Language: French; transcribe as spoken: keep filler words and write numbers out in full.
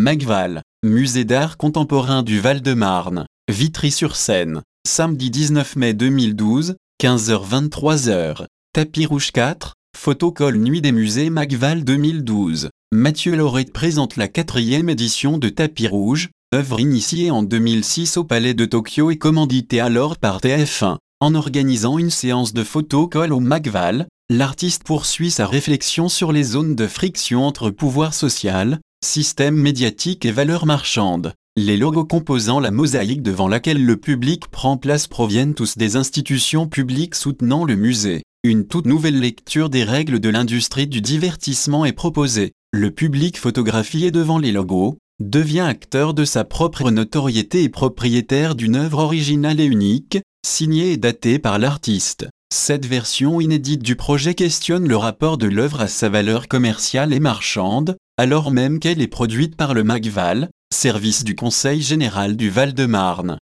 Magval, musée d'art contemporain du Val-de-Marne, Vitry-sur-Seine, samedi dix-neuf mai deux mille douze, quinze heures vingt-trois heures. Tapis rouge quatre, photocall Nuit des musées Magval deux mille douze. Mathieu Lauret présente la quatrième édition de Tapis rouge, œuvre initiée en deux mille six au Palais de Tokyo et commanditée alors par T F un. En organisant une séance de photocall au Magval, l'artiste poursuit sa réflexion sur les zones de friction entre pouvoir social, système médiatique et valeurs marchandes. Les logos composant la mosaïque devant laquelle le public prend place proviennent tous des institutions publiques soutenant le musée. Une toute nouvelle lecture des règles de l'industrie du divertissement est proposée. Le public photographié devant les logos devient acteur de sa propre notoriété et propriétaire d'une œuvre originale et unique, signée et datée par l'artiste. Cette version inédite du projet questionne le rapport de l'œuvre à sa valeur commerciale et marchande, alors même qu'elle est produite par le Magval, service du Conseil général du Val-de-Marne.